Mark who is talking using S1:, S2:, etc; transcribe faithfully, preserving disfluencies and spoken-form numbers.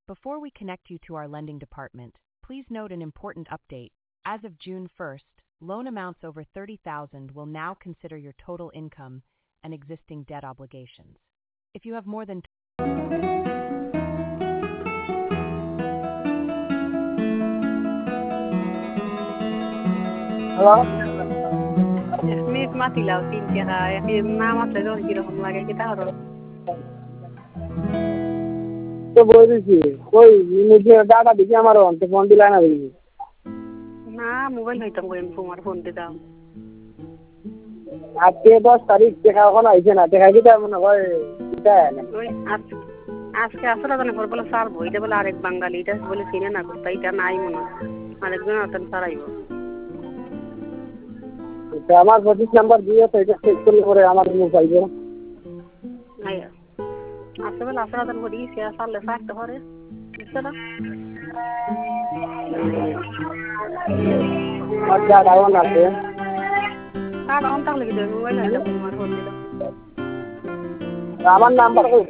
S1: Before we connect you to our lending department, please note an important update. As of June first, loan amounts over thirty thousand will now consider your total income and existing debt obligations. If you have more than
S2: Hello?
S3: Smith Matilaw, Cynthia ka. Yung namat lang doon, kilo kung lagi kita ko.
S2: তো বলেছি কই নিজে দাদা দিকে আমার অন্তে phone দিলা না বলি
S3: না মোবাইল হইতাম কই তোমার ফোন দিতাম
S2: আজকে দশ তারিখ দেখা এখন আইছে না দেখা কি তার মনে হয় এটা
S3: ওই আজকে আসলে জানে পর বলে স্যার বইটা বলে আরেক বাঙালি এটা বলে চিনে না কোথায় এটা নাই মনে আরেকজন আতেন সারাইব
S2: তো আমার পঁচিশ নাম্বার দিয়ে তো এটা চেক করলে পরে আমার মুখ পাইবে
S3: আয়া আসলে আসলে জানে বলি সে আসলে ফাক্ট হরে বুঝছনা
S2: আচ্ছা ডাউন আছে
S3: কার অন তাহলে কি মোবাইল হইতাম তোমার ফোন দিতাম
S2: আমার নাম্বার